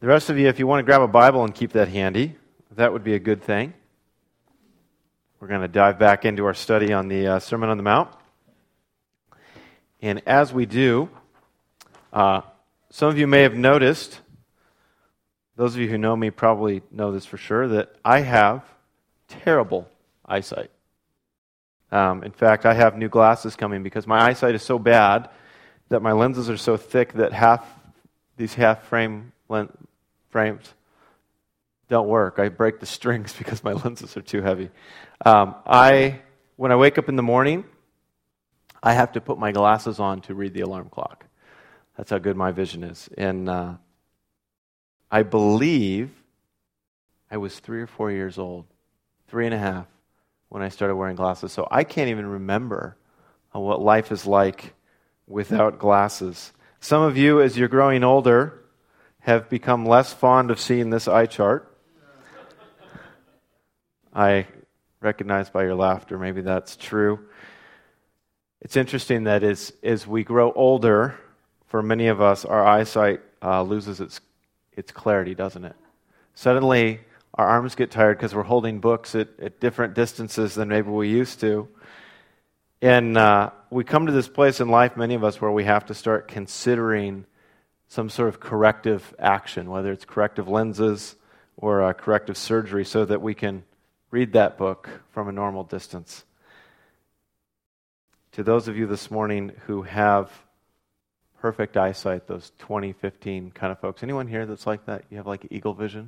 The rest of you, if you want to grab a Bible and keep that handy, that would be a good thing. We're going to dive back into our study on the Sermon on the Mount. And as we do, some of you may have noticed, those of you who know me probably know this for sure, that I have terrible eyesight. In fact, I have new glasses coming because my eyesight is so bad that my lenses are so thick that these half-frame frames don't work. I break the strings because my lenses are too heavy. When I wake up in the morning, I have to put my glasses on to read the alarm clock. That's how good my vision is. And I believe I was 3 or 4 years old, 3.5, when I started wearing glasses. So I can't even remember what life is like without glasses. Some of you, as you're growing older, have become less fond of seeing this eye chart. I recognize by your laughter, maybe that's true. It's interesting that as we grow older, for many of us, our eyesight loses its clarity, doesn't it? Suddenly, our arms get tired because we're holding books at different distances than maybe we used to. And we come to this place in life, many of us, where we have to start considering some sort of corrective action, whether it's corrective lenses or corrective surgery, so that we can read that book from a normal distance. To those of you this morning who have perfect eyesight, those 20/15 kind of folks, anyone here that's like that? You have like eagle vision?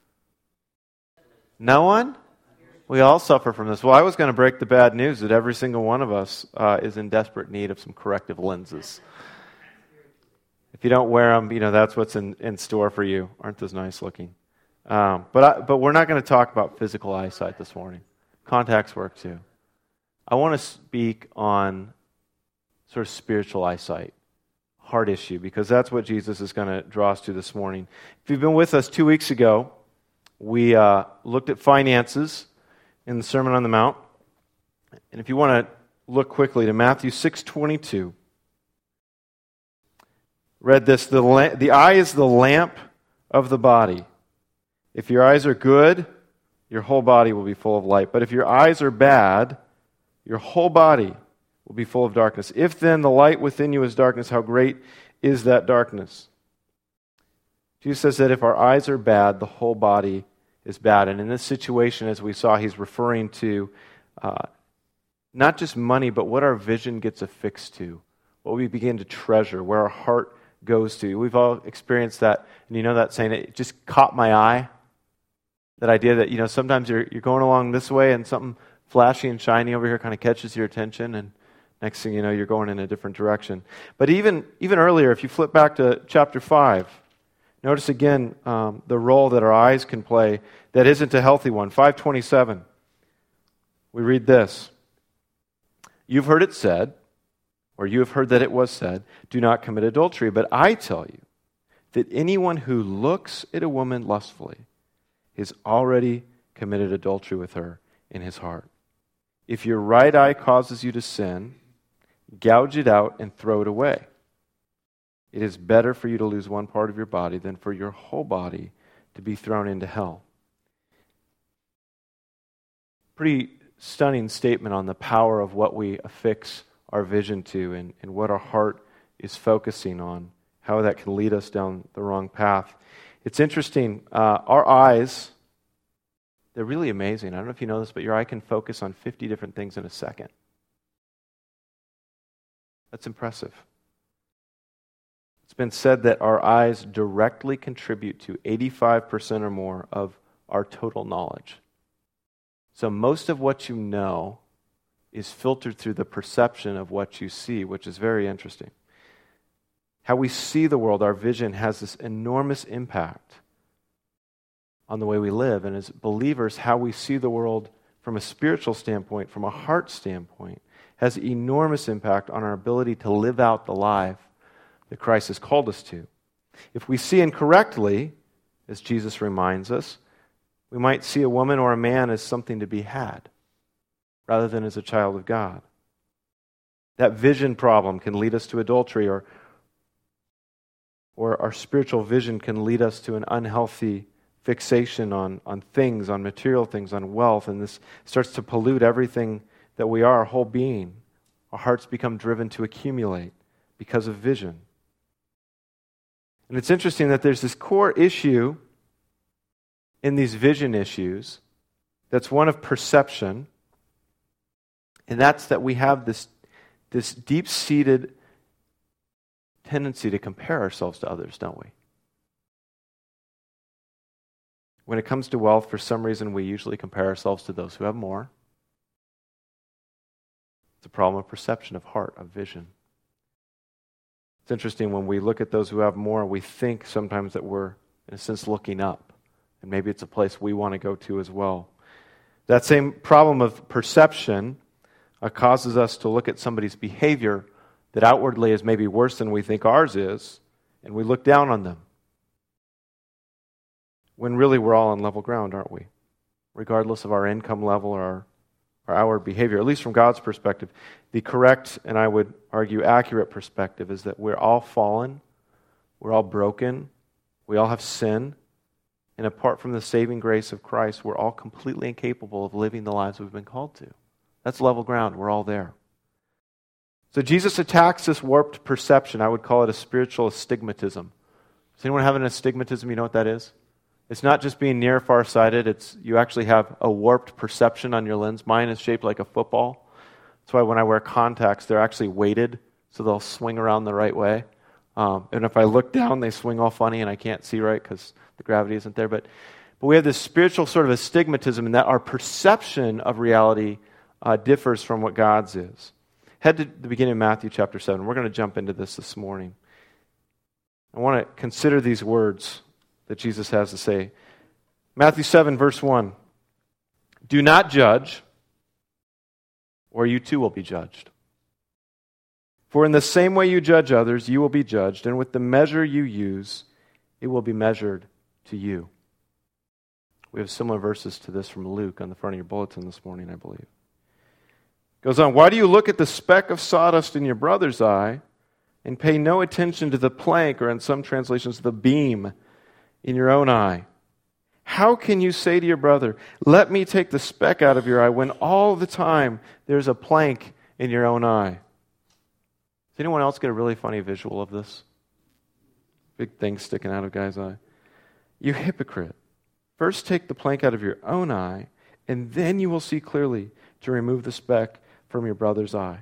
No one? We all suffer from this. Well, I was going to break the bad news that every single one of us is in desperate need of some corrective lenses. If you don't wear them, that's what's in store for you. Aren't those nice looking? But we're not going to talk about physical eyesight this morning. Contacts work too. I want to speak on sort of spiritual eyesight, heart issue, because that's what Jesus is going to draw us to this morning. If you've been with us 2 weeks ago, we looked at finances in the Sermon on the Mount. And if you want to look quickly to Matthew 6:22, read this, the eye is the lamp of the body. If your eyes are good, your whole body will be full of light. But if your eyes are bad, your whole body will be full of darkness. If then the light within you is darkness, how great is that darkness? Jesus says that if our eyes are bad, the whole body is bad. And in this situation, as we saw, he's referring to not just money, but what our vision gets affixed to, what we begin to treasure, where our heart goes to. We've all experienced that, and you know that saying, it just caught my eye. That idea that, sometimes you're going along this way and something flashy and shiny over here kind of catches your attention, and next thing you know, you're going in a different direction. But even earlier, if you flip back to chapter 5, notice again the role that our eyes can play that isn't a healthy one. 5:27, we read this. You've heard it said, or you have heard that it was said, do not commit adultery. But I tell you that anyone who looks at a woman lustfully has already committed adultery with her in his heart. If your right eye causes you to sin, gouge it out and throw it away. It is better for you to lose one part of your body than for your whole body to be thrown into hell. Pretty stunning statement on the power of what we affix our vision to and what our heart is focusing on, how that can lead us down the wrong path. It's interesting, our eyes, they're really amazing. I don't know if you know this, but your eye can focus on 50 different things in a second. That's impressive. It's been said that our eyes directly contribute to 85% or more of our total knowledge. So most of what you know is filtered through the perception of what you see, which is very interesting. How we see the world, our vision, has this enormous impact on the way we live. And as believers, how we see the world from a spiritual standpoint, from a heart standpoint, has enormous impact on our ability to live out the life that Christ has called us to. If we see incorrectly, as Jesus reminds us, we might see a woman or a man as something to be had, rather than as a child of God. That vision problem can lead us to adultery, or or our spiritual vision can lead us to an unhealthy fixation on things, on material things, on wealth, and this starts to pollute everything that we are, our whole being. Our hearts become driven to accumulate because of vision. And it's interesting that there's this core issue in these vision issues that's one of perception, and that's that we have this deep-seated tendency to compare ourselves to others, don't we? When it comes to wealth, for some reason, we usually compare ourselves to those who have more. It's a problem of perception, of heart, of vision. It's interesting when we look at those who have more, we think sometimes that we're, in a sense, looking up. And maybe it's a place we want to go to as well. That same problem of perception causes us to look at somebody's behavior that outwardly is maybe worse than we think ours is, and we look down on them. When really we're all on level ground, aren't we? Regardless of our income level or our outward behavior, at least from God's perspective, the correct, and I would argue accurate perspective is that we're all fallen, we're all broken, we all have sin, and apart from the saving grace of Christ, we're all completely incapable of living the lives we've been called to. That's level ground. We're all there. So Jesus attacks this warped perception. I would call it a spiritual astigmatism. Does anyone have an astigmatism? You know what that is? It's not just being near farsighted. It's you actually have a warped perception on your lens. Mine is shaped like a football. That's why when I wear contacts, they're actually weighted, so they'll swing around the right way. And if I look down, they swing all funny, and I can't see right because the gravity isn't there. But we have this spiritual sort of astigmatism in that our perception of reality differs from what God's is. Head to the beginning of Matthew chapter 7. We're going to jump into this morning. I want to consider these words that Jesus has to say. Matthew 7, verse 1. Do not judge, or you too will be judged. For in the same way you judge others, you will be judged, and with the measure you use, it will be measured to you. We have similar verses to this from Luke on the front of your bulletin this morning, I believe. Goes on, why do you look at the speck of sawdust in your brother's eye and pay no attention to the plank, or in some translations, the beam in your own eye? How can you say to your brother, let me take the speck out of your eye, when all the time there's a plank in your own eye? Does anyone else get a really funny visual of this? Big thing sticking out of a guy's eye. You hypocrite. First take the plank out of your own eye, and then you will see clearly to remove the speck from your brother's eye.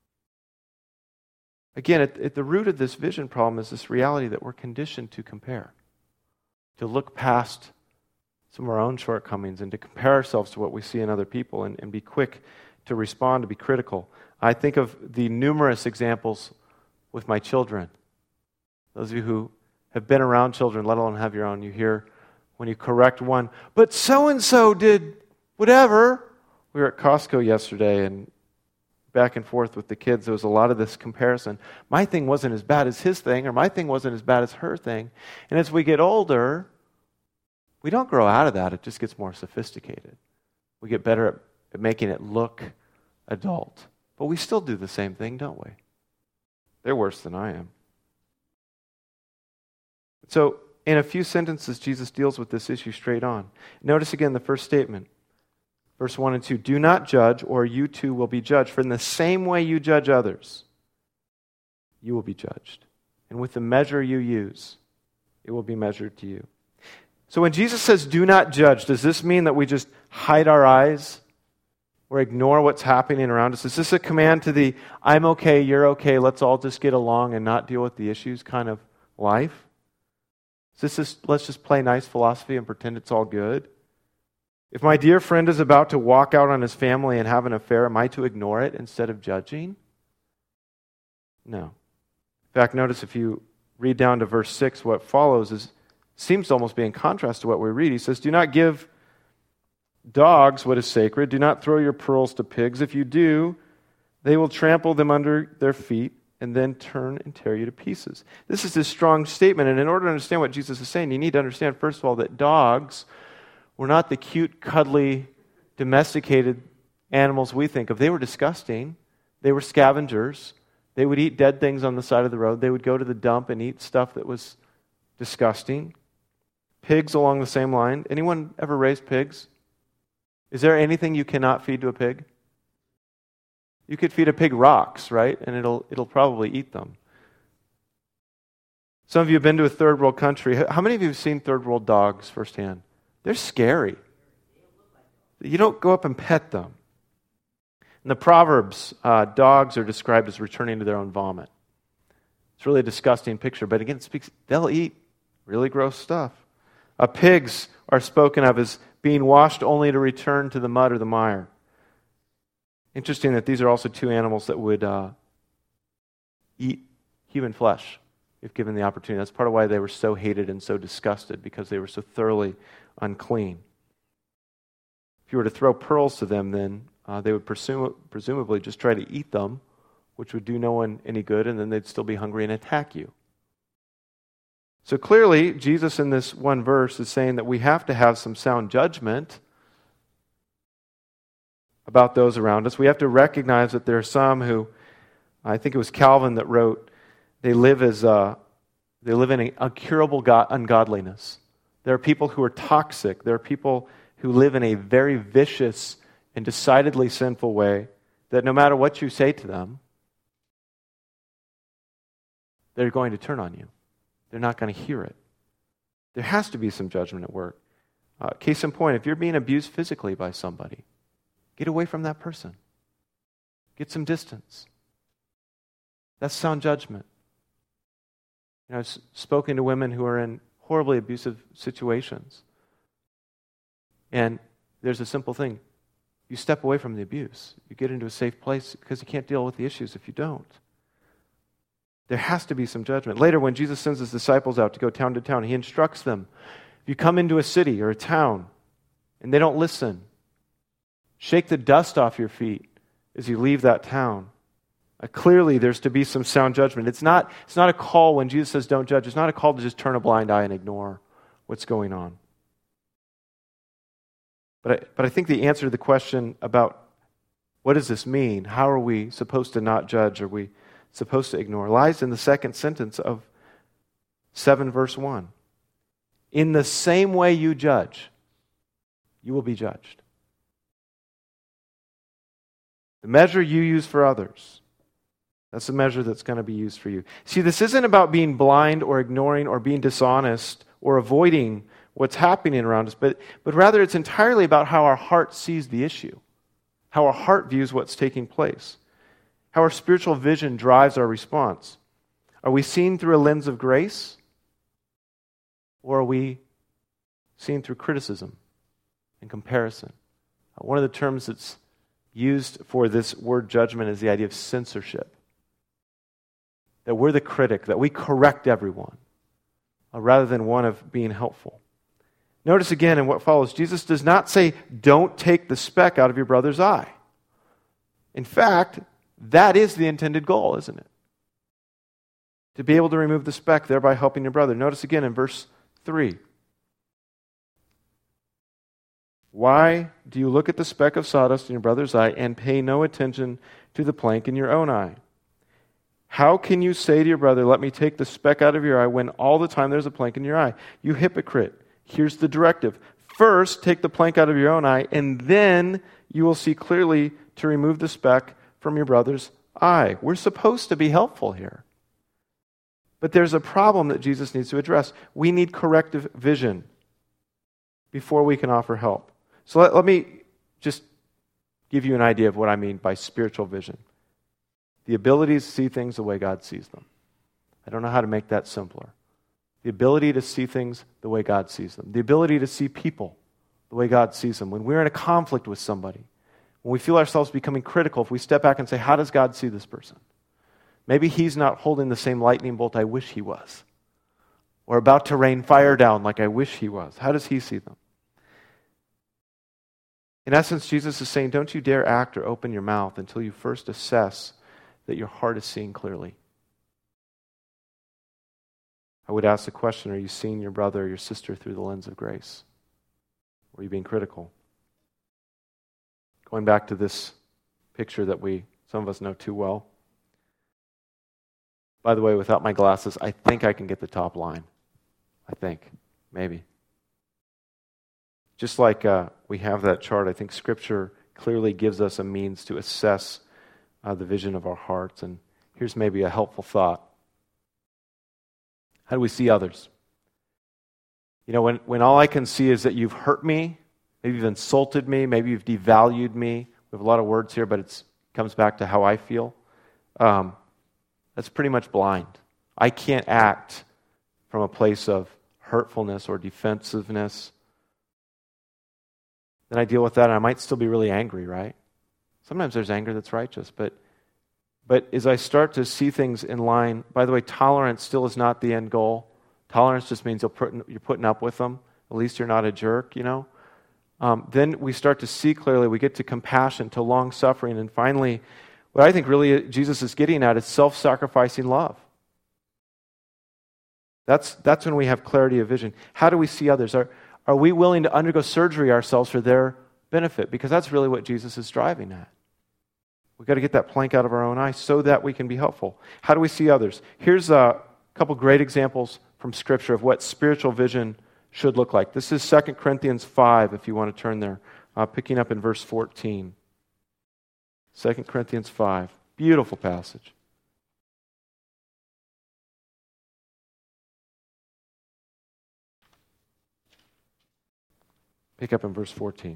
Again, at the root of this vision problem is this reality that we're conditioned to compare, to look past some of our own shortcomings and to compare ourselves to what we see in other people and be quick to respond, to be critical. I think of the numerous examples with my children. Those of you who have been around children, let alone have your own, you hear when you correct one, but so-and-so did whatever. We were at Costco yesterday and back and forth with the kids, there was a lot of this comparison. My thing wasn't as bad as his thing, or my thing wasn't as bad as her thing. And as we get older, we don't grow out of that. It just gets more sophisticated. We get better at making it look adult. But we still do the same thing, don't we? They're worse than I am. So, in a few sentences, Jesus deals with this issue straight on. Notice again the first statement. Verse 1 and 2, do not judge, or you too will be judged. For in the same way you judge others, you will be judged. And with the measure you use, it will be measured to you. So when Jesus says, do not judge, does this mean that we just hide our eyes or ignore what's happening around us? Is this a command to the, I'm okay, you're okay, let's all just get along and not deal with the issues kind of life? Is this let's just play nice philosophy and pretend it's all good? If my dear friend is about to walk out on his family and have an affair, am I to ignore it instead of judging? No. In fact, notice if you read down to verse 6, what follows seems to almost be in contrast to what we read. He says, do not give dogs what is sacred. Do not throw your pearls to pigs. If you do, they will trample them under their feet and then turn and tear you to pieces. This is a strong statement, and in order to understand what Jesus is saying, you need to understand, first of all, that dogs were not the cute, cuddly, domesticated animals we think of. They were disgusting. They were scavengers. They would eat dead things on the side of the road. They would go to the dump and eat stuff that was disgusting. Pigs along the same line. Anyone ever raised pigs? Is there anything you cannot feed to a pig? You could feed a pig rocks, right? And it'll probably eat them. Some of you have been to a third world country. How many of you have seen third world dogs firsthand? They're scary. You don't go up and pet them. In the Proverbs, dogs are described as returning to their own vomit. It's really a disgusting picture, but again, they'll eat really gross stuff. Pigs are spoken of as being washed only to return to the mud or the mire. Interesting that these are also two animals that would eat human flesh if given the opportunity. That's part of why they were so hated and so disgusted, because they were so thoroughly unclean. If you were to throw pearls to them, then they would presumably just try to eat them, which would do no one any good, and then they'd still be hungry and attack you. So clearly, Jesus in this one verse is saying that we have to have some sound judgment about those around us. We have to recognize that there are some who, I think it was Calvin that wrote, they live in an incurable ungodliness. There are people who are toxic. There are people who live in a very vicious and decidedly sinful way that no matter what you say to them, they're going to turn on you. They're not going to hear it. There has to be some judgment at work. Case in point, if you're being abused physically by somebody, get away from that person. Get some distance. That's sound judgment. I've spoken to women who are in horribly abusive situations. And there's a simple thing. You step away from the abuse. You get into a safe place because you can't deal with the issues if you don't. There has to be some judgment. Later, when Jesus sends his disciples out to go town to town, he instructs them, if you come into a city or a town and they don't listen, shake the dust off your feet as you leave that town. Clearly, there's to be some sound judgment. It's not a call when Jesus says don't judge. It's not a call to just turn a blind eye and ignore what's going on. But I think the answer to the question about what does this mean, how are we supposed to not judge, are we supposed to ignore, lies in the second sentence of 7 verse 1. In the same way you judge, you will be judged. The measure you use for others, that's the measure that's going to be used for you. See, this isn't about being blind or ignoring or being dishonest or avoiding what's happening around us, but rather it's entirely about how our heart sees the issue, how our heart views what's taking place, how our spiritual vision drives our response. Are we seen through a lens of grace, or are we seen through criticism and comparison? One of the terms that's used for this word judgment is the idea of censorship. That we're the critic, that we correct everyone, rather than one of being helpful. Notice again in what follows, Jesus does not say, don't take the speck out of your brother's eye. In fact, that is the intended goal, isn't it? To be able to remove the speck, thereby helping your brother. Notice again in verse 3. Why do you look at the speck of sawdust in your brother's eye and pay no attention to the plank in your own eye? How can you say to your brother, let me take the speck out of your eye, when all the time there's a plank in your eye? You hypocrite. Here's the directive. First, take the plank out of your own eye, and then you will see clearly to remove the speck from your brother's eye. We're supposed to be helpful here. But there's a problem that Jesus needs to address. We need corrective vision before we can offer help. So let me just give you an idea of what I mean by spiritual vision. The ability to see things the way God sees them. I don't know how to make that simpler. The ability to see things the way God sees them. The ability to see people the way God sees them. When we're in a conflict with somebody, when we feel ourselves becoming critical, if we step back and say, how does God see this person? Maybe he's not holding the same lightning bolt I wish he was. Or about to rain fire down like I wish he was. How does he see them? In essence, Jesus is saying, don't you dare act or open your mouth until you first assess that your heart is seeing clearly. I would ask the question, are you seeing your brother or your sister through the lens of grace? Or are you being critical? Going back to this picture that some of us know too well. By the way, without my glasses, I think I can get the top line. I think. Maybe. Just like we have that chart, I think Scripture clearly gives us a means to assess the vision of our hearts. And here's maybe a helpful thought. How do we see others? You know, when all I can see is that you've hurt me, maybe you've insulted me, maybe you've devalued me. We have a lot of words here, but it comes back to how I feel. That's pretty much blind. I can't act from a place of hurtfulness or defensiveness. Then I deal with that, and I might still be really angry, right? Sometimes there's anger that's righteous, but as I start to see things in line, by the way, tolerance still is not the end goal. Tolerance just means you're putting up with them. At least you're not a jerk, you know? Then we start to see clearly, we get to compassion, to long-suffering, and finally, what I think really Jesus is getting at is self-sacrificing love. That's when we have clarity of vision. How do we see others? Are we willing to undergo surgery ourselves for their benefit? Because that's really what Jesus is driving at. We've got to get that plank out of our own eye so that we can be helpful. How do we see others? Here's a couple great examples from Scripture of what spiritual vision should look like. This is 2 Corinthians 5, if you want to turn there, picking up in verse 14. 2 Corinthians 5, beautiful passage. Pick up in verse 14.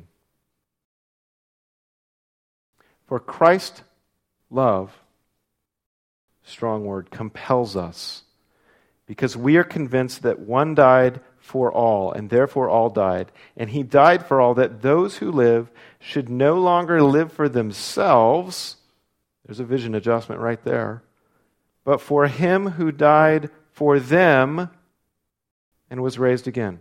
For Christ's love, strong word, compels us, because we are convinced that one died for all, and therefore all died. And he died for all, that those who live should no longer live for themselves. There's a vision adjustment right there. But for him who died for them and was raised again.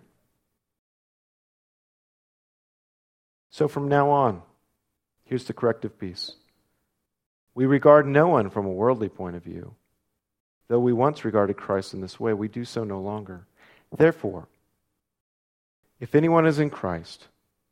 So from now on, here's the corrective piece. We regard no one from a worldly point of view. Though we once regarded Christ in this way, we do so no longer. Therefore, if anyone is in Christ,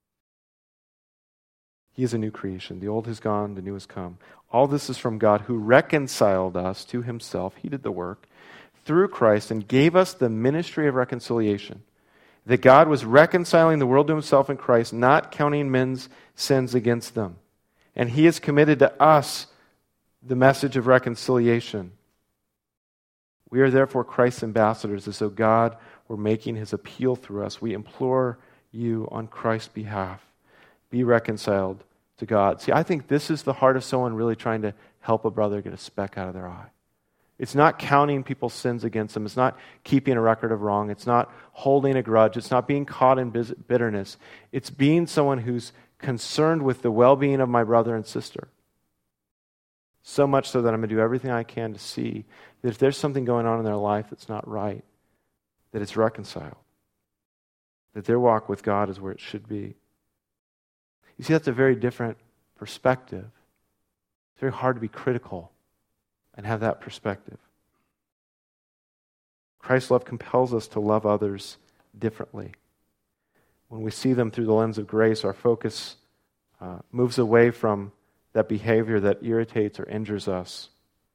he is a new creation. The old has gone, the new has come. All this is from God, who reconciled us to himself. He did the work through Christ and gave us the ministry of reconciliation. That God was reconciling the world to himself in Christ, not counting men's sins against them. And he has committed to us the message of reconciliation. We are therefore Christ's ambassadors, as though God were making his appeal through us. We implore you on Christ's behalf, be reconciled to God. See, I think this is the heart of someone really trying to help a brother get a speck out of their eye. It's not counting people's sins against them. It's not keeping a record of wrong. It's not holding a grudge. It's not being caught in bitterness. It's being someone who's concerned with the well-being of my brother and sister. So much so that I'm going to do everything I can to see that if there's something going on in their life that's not right, that it's reconciled. That their walk with God is where it should be. You see, that's a very different perspective. It's very hard to be critical and have that perspective. Christ's love compels us to love others differently. When we see them through the lens of grace, our focus moves away from that behavior that irritates or injures us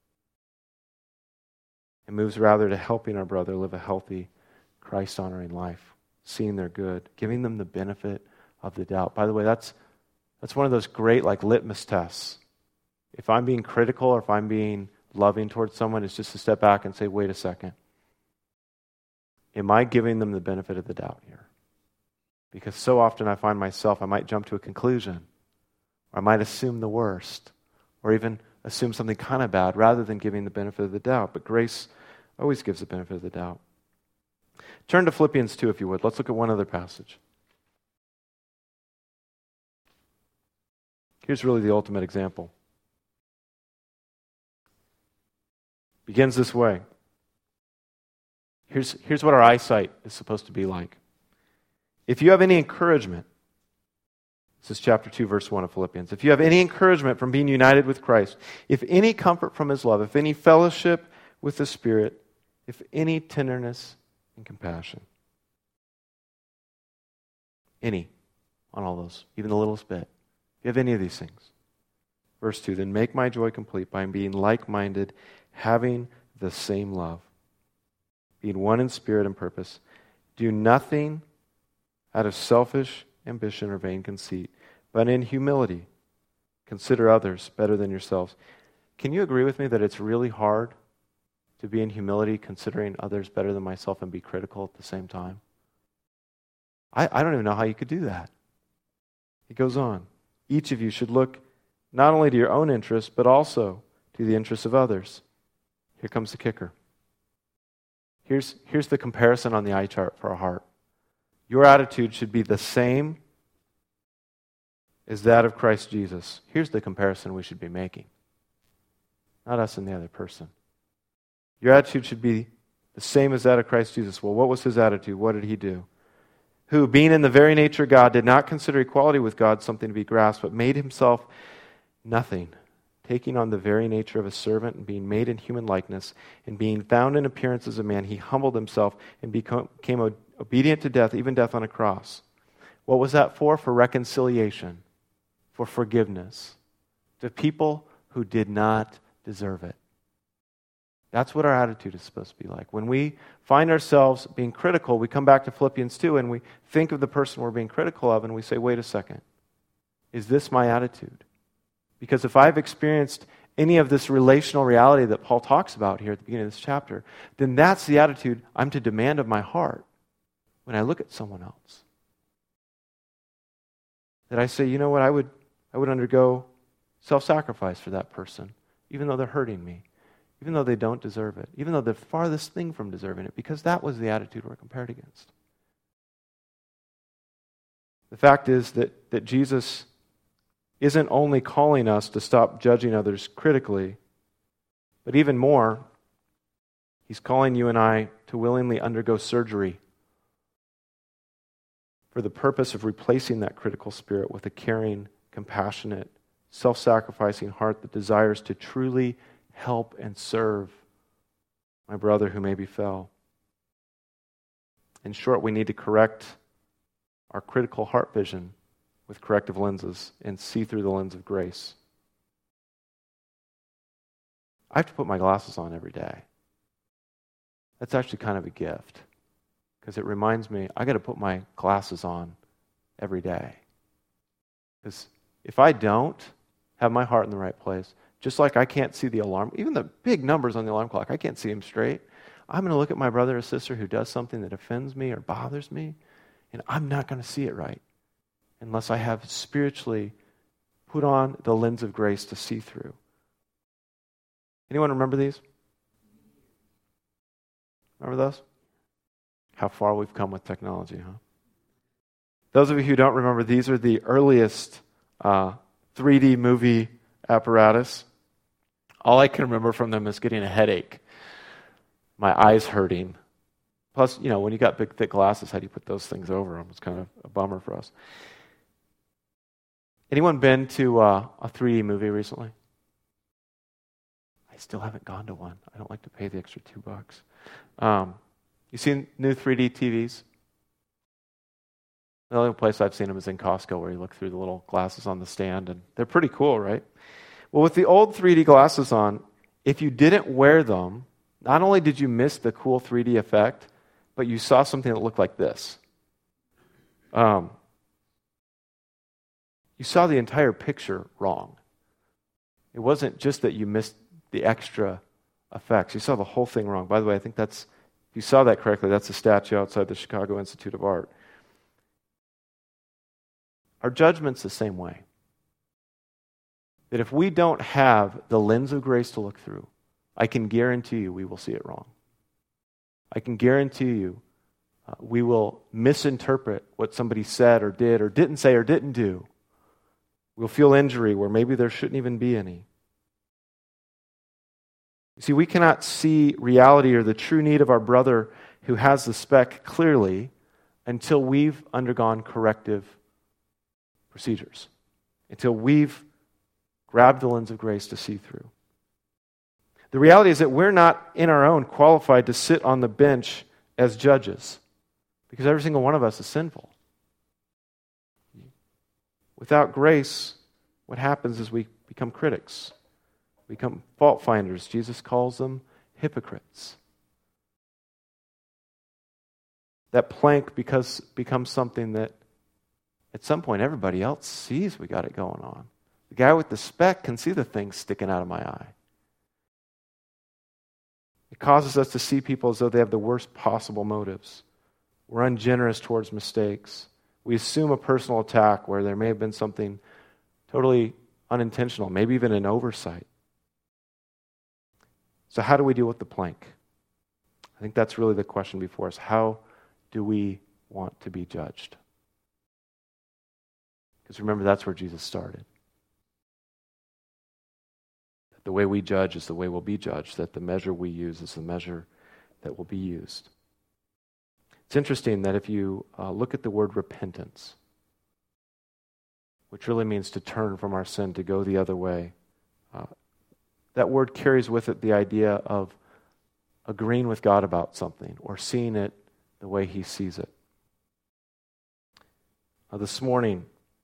and moves rather to helping our brother live a healthy, Christ-honoring life, seeing their good, giving them the benefit of the doubt. By the way, that's one of those great litmus tests. If I'm being critical or if I'm being loving towards someone, it's just to step back and say, wait a second. Am I giving them the benefit of the doubt here? Because so often I find myself, I might jump to a conclusion, or I might assume the worst, or even assume something kind of bad rather than giving the benefit of the doubt. But grace always gives the benefit of the doubt. Turn to Philippians 2, if you would. Let's look at one other passage. Here's really the ultimate example. Begins this way. Here's what our eyesight is supposed to be like. If you have any encouragement, this is chapter 2, verse 1 of Philippians. If you have any encouragement from being united with Christ, if any comfort from his love, if any fellowship with the Spirit, if any tenderness and compassion. Any on all those, even the littlest bit. If you have any of these things. Verse 2, then make my joy complete by being like-minded, having the same love, being one in spirit and purpose. Do nothing out of selfish ambition or vain conceit, but in humility consider others better than yourselves. Can you agree with me that it's really hard to be in humility, considering others better than myself, and be critical at the same time? I don't even know how you could do that. He goes on. Each of you should look not only to your own interests, but also to the interests of others. Here comes the kicker. Here's the comparison on the eye chart for our heart. Your attitude should be the same as that of Christ Jesus. Here's the comparison we should be making. Not us and the other person. Your attitude should be the same as that of Christ Jesus. Well, what was his attitude? What did he do? Who, being in the very nature of God, did not consider equality with God something to be grasped, but made himself nothing, taking on the very nature of a servant and being made in human likeness, and being found in appearance as a man, he humbled himself and became obedient to death, even death on a cross. What was that for? For reconciliation, for forgiveness, to people who did not deserve it. That's what our attitude is supposed to be like. When we find ourselves being critical, we come back to Philippians 2 and we think of the person we're being critical of and we say, wait a second, is this my attitude? Because if I've experienced any of this relational reality that Paul talks about here at the beginning of this chapter, then that's the attitude I'm to demand of my heart when I look at someone else. That I say, you know what, I would undergo self-sacrifice for that person, even though they're hurting me, even though they don't deserve it, even though they're the farthest thing from deserving it, because that was the attitude we're compared against. The fact is that Jesus isn't only calling us to stop judging others critically, but even more, he's calling you and I to willingly undergo surgery for the purpose of replacing that critical spirit with a caring, compassionate, self-sacrificing heart that desires to truly help and serve my brother who maybe fell. In short, we need to correct our critical heart vision with corrective lenses and see through the lens of grace. I have to put my glasses on every day. That's actually kind of a gift because it reminds me I got to put my glasses on every day. Because if I don't have my heart in the right place, just like I can't see the alarm, even the big numbers on the alarm clock, I can't see them straight. I'm going to look at my brother or sister who does something that offends me or bothers me, and I'm not going to see it right unless I have spiritually put on the lens of grace to see through. Anyone remember these? Remember those? How far we've come with technology, huh? Those of you who don't remember, these are the earliest 3D movie apparatus. All I can remember from them is getting a headache, my eyes hurting. Plus, when you got big, thick glasses, how do you put those things over them? It's kind of a bummer for us. Anyone been to a 3D movie recently? I still haven't gone to one. I don't like to pay the extra $2. You seen new 3D TVs? The only place I've seen them is in Costco, where you look through the little glasses on the stand, and they're pretty cool, right? Well, with the old 3D glasses on, if you didn't wear them, not only did you miss the cool 3D effect, but you saw something that looked like this. You saw the entire picture wrong. It wasn't just that you missed the extra effects. You saw the whole thing wrong. By the way, I think if you saw that correctly, that's a statue outside the Chicago Institute of Art. Our judgment's the same way. That if we don't have the lens of grace to look through, I can guarantee you we will see it wrong. I can guarantee you we will misinterpret what somebody said or did or didn't say or didn't do. We'll feel injury where maybe there shouldn't even be any. You see, we cannot see reality or the true need of our brother who has the speck clearly until we've undergone corrective procedures, until we've grabbed the lens of grace to see through. The reality is that we're not in our own qualified to sit on the bench as judges, because every single one of us is sinful. Without grace, what happens is we become critics. We become fault finders. Jesus calls them hypocrites. that plank becomes something that at some point everybody else sees we got it going on. The guy with the speck can see the thing sticking out of my eye. It causes us to see people as though they have the worst possible motives. We're ungenerous towards mistakes. We assume a personal attack where there may have been something totally unintentional, maybe even an oversight. So how do we deal with the plank? I think that's really the question before us. How do we want to be judged? Because remember, that's where Jesus started. The way we judge is the way we'll be judged, that the measure we use is the measure that will be used. It's interesting that if you look at the word repentance, which really means to turn from our sin, to go the other way, that word carries with it the idea of agreeing with God about something or seeing it the way He sees it. This morning,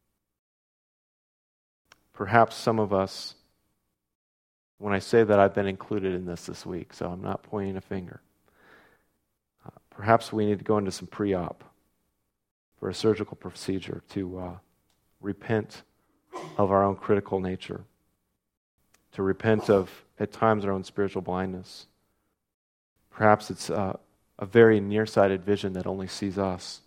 perhaps some of us, when I say that, I've been included in this week, so I'm not pointing a finger. Perhaps we need to go into some pre-op for a surgical procedure to repent of our own critical nature, to repent of, at times, our own spiritual blindness. Perhaps it's a very nearsighted vision that only sees us.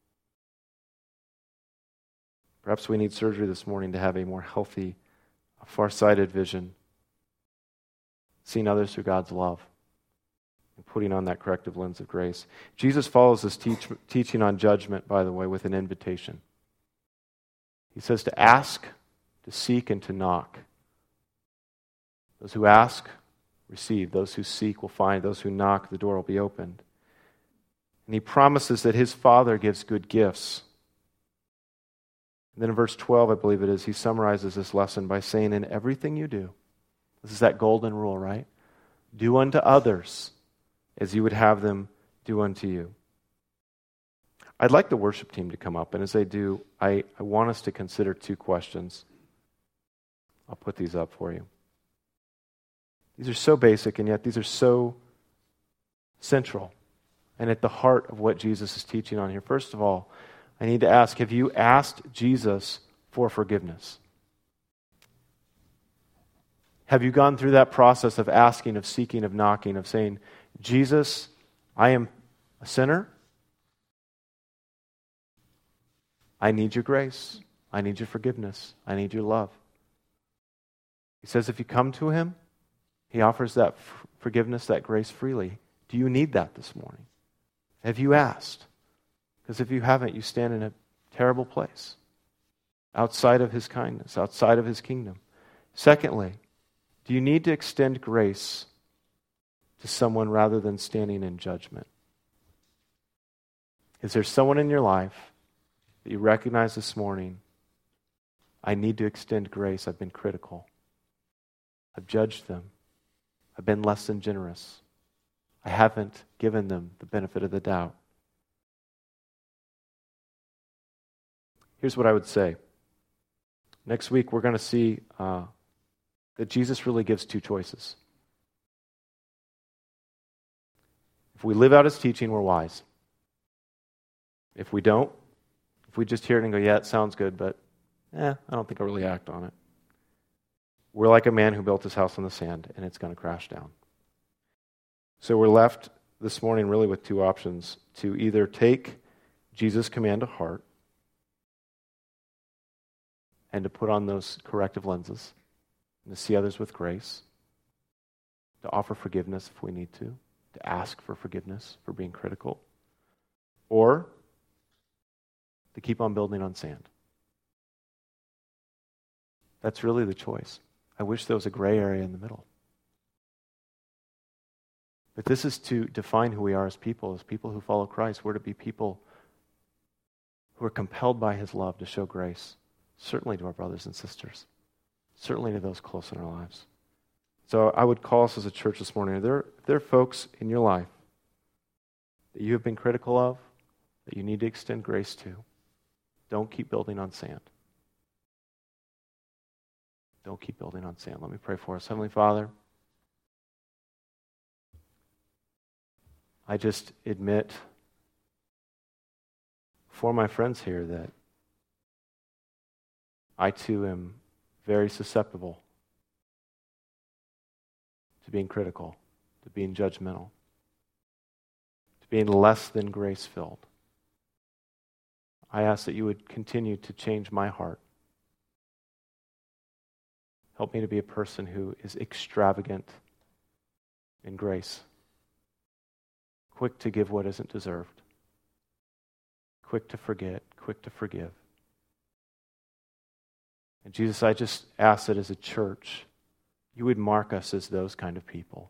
Perhaps we need surgery this morning to have a more healthy, far-sighted vision, seeing others through God's love and putting on that corrective lens of grace. Jesus follows this teaching on judgment, by the way, with an invitation. He says to ask, to seek, and to knock. Those who ask, receive. Those who seek will find. Those who knock, the door will be opened. And He promises that His Father gives good gifts. And then in verse 12, I believe it is, He summarizes this lesson by saying, in everything you do, this is that golden rule, right? Do unto others as you would have them do unto you. I'd like the worship team to come up, and as they do, I want us to consider two questions. I'll put these up for you. These are so basic, and yet these are so central and at the heart of what Jesus is teaching on here. First of all, I need to ask, have you asked Jesus for forgiveness? Have you gone through that process of asking, of seeking, of knocking, of saying, Jesus, I am a sinner. I need your grace. I need your forgiveness. I need your love. He says if you come to Him, He offers that forgiveness, that grace freely. Do you need that this morning? Have you asked? Because if you haven't, you stand in a terrible place, outside of His kindness, outside of His kingdom. Secondly, do you need to extend grace to someone rather than standing in judgment? Is there someone in your life that you recognize this morning, I need to extend grace, I've been critical, I've judged them, I've been less than generous, I haven't given them the benefit of the doubt? Here's what I would say. Next week we're going to see that Jesus really gives two choices. If we live out His teaching, we're wise. If we don't, if we just hear it and go, yeah, it sounds good, but I don't think I'll really act on it. We're like a man who built his house on the sand, and it's going to crash down. So we're left this morning really with two options: to either take Jesus' command to heart and to put on those corrective lenses and to see others with grace, to offer forgiveness if we need to ask for forgiveness for being critical, or to keep on building on sand. That's really the choice. I wish there was a gray area in the middle. But this is to define who we are as people who follow Christ. We're to be people who are compelled by His love to show grace, certainly to our brothers and sisters, certainly to those close in our lives. So I would call us as a church this morning, are there folks in your life that you have been critical of, that you need to extend grace to? Don't keep building on sand. Don't keep building on sand. Let me pray for us. Heavenly Father, I just admit for my friends here that I too am very susceptible to being critical, to being judgmental, to being less than grace-filled. I ask that you would continue to change my heart. Help me to be a person who is extravagant in grace, quick to give what isn't deserved, quick to forget, quick to forgive. And Jesus, I just ask that as a church, you would mark us as those kind of people.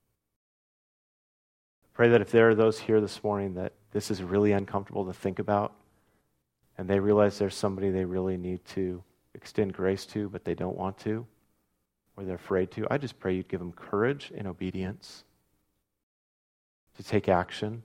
I pray that if there are those here this morning that this is really uncomfortable to think about, and they realize there's somebody they really need to extend grace to, but they don't want to, or they're afraid to, I just pray you'd give them courage and obedience to take action.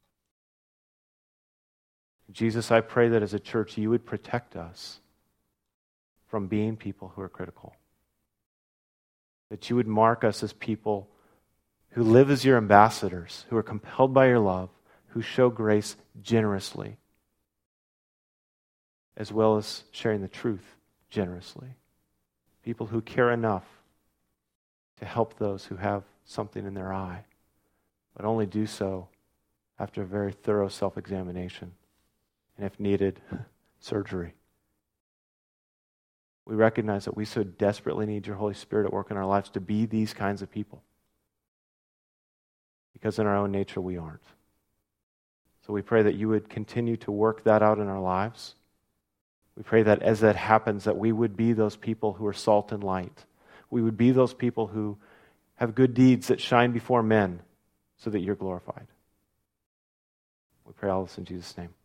Jesus, I pray that as a church you would protect us from being people who are critical. That you would mark us as people who live as your ambassadors, who are compelled by your love, who show grace generously, as well as sharing the truth generously. People who care enough to help those who have something in their eye, but only do so after a very thorough self-examination, and if needed, surgery. We recognize that we so desperately need your Holy Spirit at work in our lives to be these kinds of people, because in our own nature we aren't. So we pray that you would continue to work that out in our lives. We pray that as that happens, that we would be those people who are salt and light. We would be those people who have good deeds that shine before men so that you're glorified. We pray all this in Jesus' name.